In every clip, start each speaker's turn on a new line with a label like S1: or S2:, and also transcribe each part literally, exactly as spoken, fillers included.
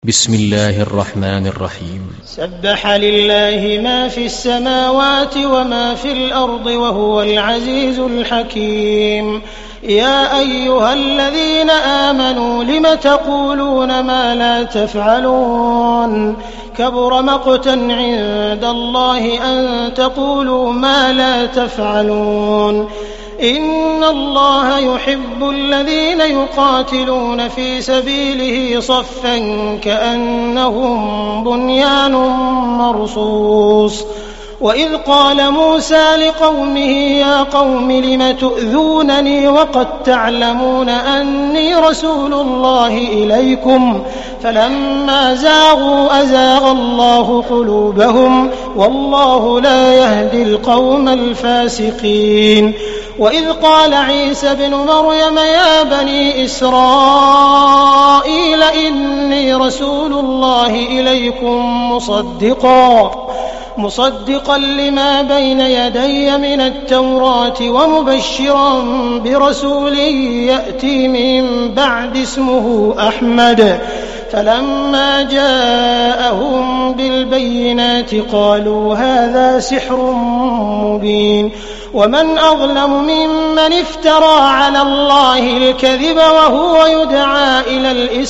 S1: بسم الله الرحمن الرحيم.
S2: سبح لله ما في السماوات وما في الأرض وهو العزيز الحكيم. يا أيها الذين آمنوا لم تقولون ما لا تفعلون كبر مقتا عند الله أن تقولوا ما لا تفعلون. إن الله يحب الذين يقاتلون في سبيله صفا كأنهم بنيان مرصوص. وإذ قال موسى لقومه يا قوم لم تؤذونني وقد تعلمون أني رسول الله إليكم فلما زاغوا أزاغ الله قلوبهم والله لا يهدي القوم الفاسقين. وإذ قال عيسى ابن مريم يا بني إسرائيل إني رسول الله إليكم مصدقا مصدقا لما بين يدي من التوراة ومبشرا برسول يأتي من بعد اسمه أحمد. فلما جاءهم بالبينات قالوا هذا سحر مبين. ومن أظلم ممن افترى على الله الكذب وهو يدعى إلى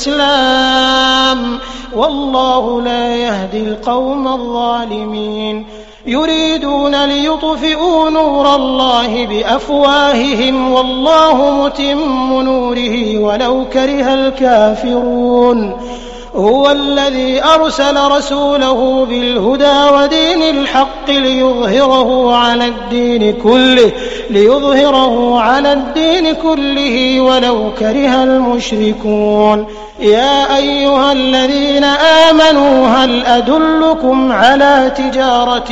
S2: الإسلام والله لا يهدي القوم الظالمين. يريدون ليطفئوا نور الله بأفواههم والله متم نوره ولو كره الكافرون. هو الذي أرسل رسوله بالهدى ودين الحق ليظهره على الدين كله ليظهره على الدين كله ولو كره المشركون. يا أيها الذين آمنوا هل أدلكم على تجارة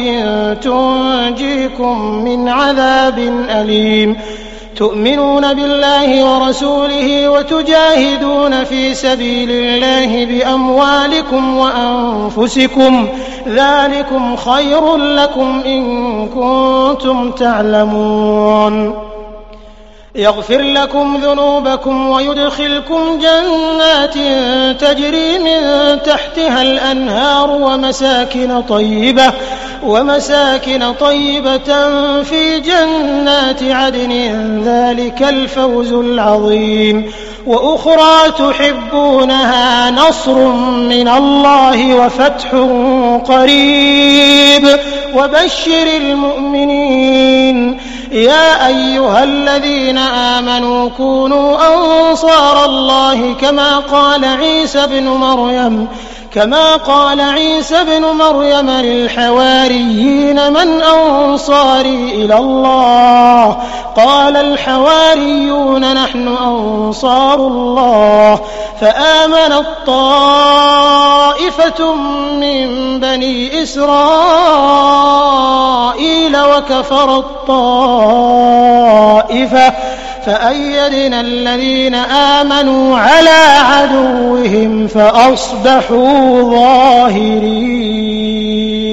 S2: تنجيكم من عذاب أليم تؤمنون بالله ورسوله وتجاهدون في سبيل الله بأموالكم وأنفسكم ذلكم خير لكم إن كنتم تعلمون. يغفر لكم ذنوبكم ويدخلكم جنات تجري من تحتها الأنهار ومساكن طيبة ومساكن طيبة في جنات عدن ذلك الفوز العظيم. وأخرى تحبونها نصر من الله وفتح قريب وبشر المؤمنين. يا أيها الذين آمنوا كونوا أنصار الله كما قال عيسى بن مريم كما قال عيسى بن مريم للحواريين من أنصاري إلى الله قال الحواريون نحن أنصار الله. فآمنت طائفة من بني إسرائيل وكفرت طائفة فأيدنا الذين آمنوا على عدوهم فأصبحوا ظاهرين.